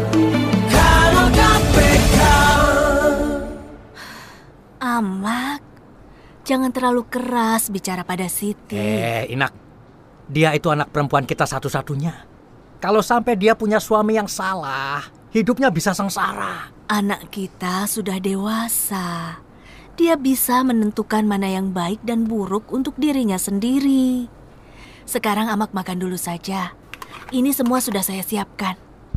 Kanal KPK. Amak, jangan terlalu keras bicara pada Siti. Inak, dia itu anak perempuan kita satu-satunya. Kalau sampai dia punya suami yang salah, hidupnya bisa sengsara. Anak kita sudah dewasa. Dia bisa menentukan mana yang baik dan buruk untuk dirinya sendiri. Sekarang Amak makan dulu saja. Ini semua sudah saya siapkan.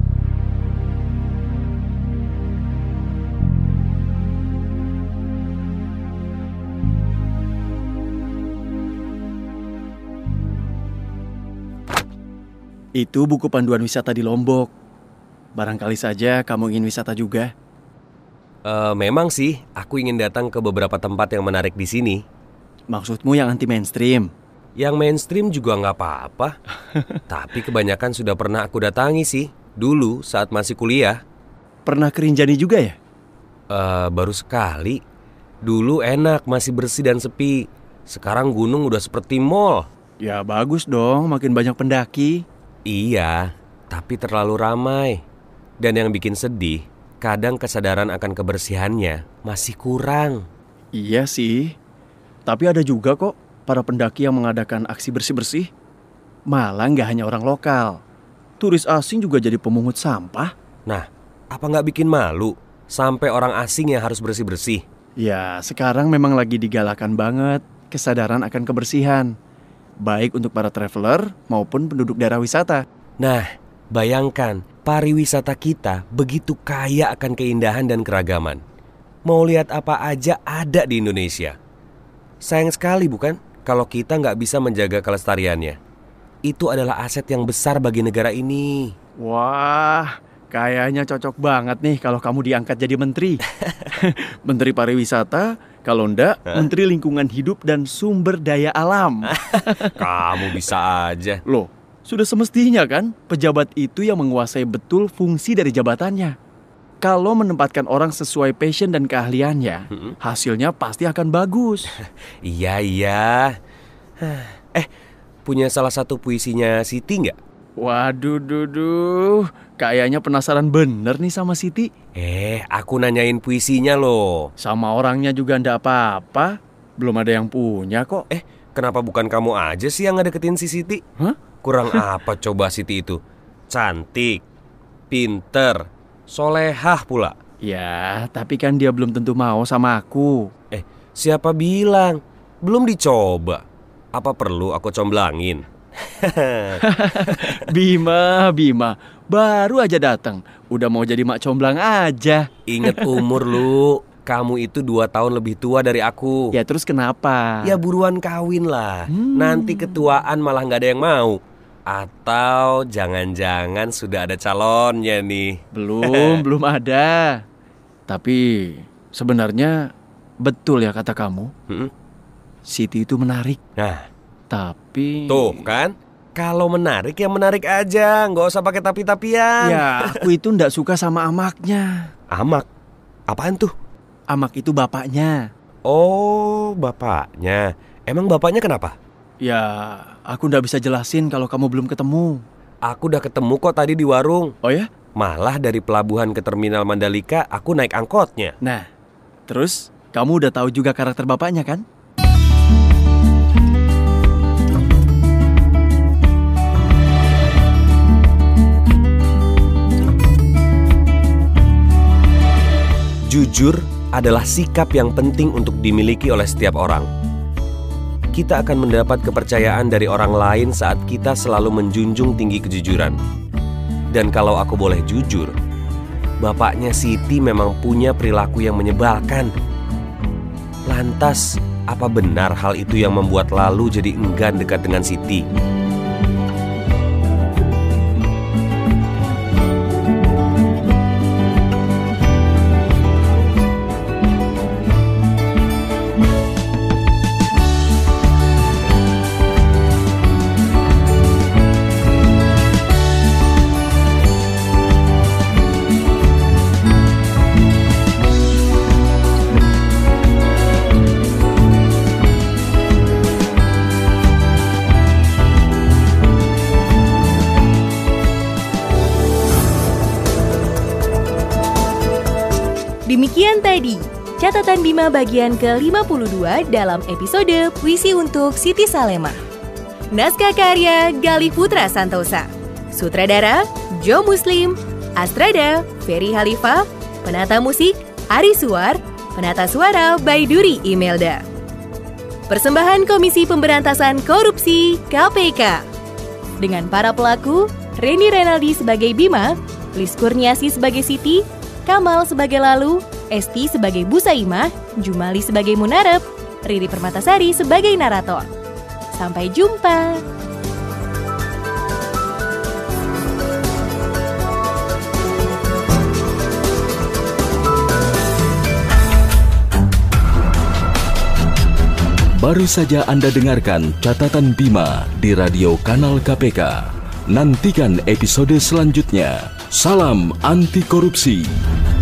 Itu buku panduan wisata di Lombok. Barangkali saja kamu ingin wisata juga. Memang sih, aku ingin datang ke beberapa tempat yang menarik di sini. Maksudmu yang anti mainstream? Yang mainstream juga nggak apa-apa. Tapi kebanyakan sudah pernah aku datangi sih. Dulu saat masih kuliah. Pernah ke Rinjani juga ya? Baru sekali. Dulu enak, masih bersih dan sepi. Sekarang gunung udah seperti mall. Ya bagus dong, makin banyak pendaki. Iya, tapi terlalu ramai. Dan yang bikin sedih, kadang kesadaran akan kebersihannya masih kurang. Iya sih. Tapi ada juga kok para pendaki yang mengadakan aksi bersih-bersih. Malah nggak hanya orang lokal. Turis asing juga jadi pemungut sampah. Nah, apa nggak bikin malu sampai orang asing yang harus bersih-bersih? Ya, sekarang memang lagi digalakan banget kesadaran akan kebersihan. Baik untuk para traveler maupun penduduk daerah wisata. Nah, bayangkan pariwisata kita begitu kaya akan keindahan dan keragaman. Mau lihat apa aja ada di Indonesia. Sayang sekali bukan kalau kita nggak bisa menjaga kelestariannya. Itu adalah aset yang besar bagi negara ini. Wah, kayaknya cocok banget nih kalau kamu diangkat jadi menteri. Menteri pariwisata, kalau enggak Menteri Lingkungan Hidup dan Sumber Daya Alam. Kamu bisa aja. Loh, sudah semestinya kan pejabat itu yang menguasai betul fungsi dari jabatannya. Kalau menempatkan orang sesuai passion dan keahliannya, hasilnya pasti akan bagus. Iya. Punya salah satu puisinya Siti nggak? Waduh, kayaknya penasaran bener nih sama Siti. Aku nanyain puisinya loh. Sama orangnya juga ndak apa-apa. Belum ada yang punya kok. Kenapa bukan kamu aja sih yang ngedeketin si Siti? Hah? Kurang apa coba Siti itu? Cantik, pinter, solehah pula. Ya, tapi kan dia belum tentu mau sama aku. Siapa bilang? Belum dicoba. Apa perlu aku comblangin? Bima, baru aja datang, udah mau jadi mak comblang aja. Ingat umur lu, kamu itu 2 tahun lebih tua dari aku. Ya terus kenapa? Ya buruan kawin lah. Nanti ketuaan malah gak ada yang mau. Atau jangan-jangan sudah ada calonnya nih. Belum ada. Tapi sebenarnya betul ya kata kamu. Siti itu menarik. Nah, tapi... Tuh kan, kalau menarik ya menarik aja, nggak usah pakai tapi-tapian. Ya, aku itu ndak suka sama amaknya. Amak? Apaan tuh? Amak itu bapaknya. Oh, bapaknya. Emang bapaknya kenapa? Ya, aku ndak bisa jelasin kalau kamu belum ketemu. Aku udah ketemu kok tadi di warung. Oh ya? Malah dari pelabuhan ke terminal Mandalika, aku naik angkotnya. Nah, terus kamu udah tahu juga karakter bapaknya kan? Jujur adalah sikap yang penting untuk dimiliki oleh setiap orang. Kita akan mendapat kepercayaan dari orang lain saat kita selalu menjunjung tinggi kejujuran. Dan kalau aku boleh jujur, bapaknya Siti memang punya perilaku yang menyebalkan. Lantas, apa benar hal itu yang membuat Lalu jadi enggan dekat dengan Siti? Demikian tadi catatan Bima bagian ke-52 dalam episode Puisi untuk Siti Salemah. Naskah karya Galih Putra Santosa. Sutradara Joe Muslim. Astrada Ferry Halifah. Penata musik Ari Suar. Penata suara Baiduri Imelda. Persembahan Komisi Pemberantasan Korupsi KPK. Dengan para pelaku Reni Renaldi sebagai Bima, Lis Kurniasi sebagai Siti, Kamal sebagai Lalu, Esti sebagai Bu Saimah, Jumali sebagai Munarep, Riri Permatasari sebagai narator. Sampai jumpa. Baru saja Anda dengarkan catatan Bima di radio kanal KPK. Nantikan episode selanjutnya. Salam anti korupsi.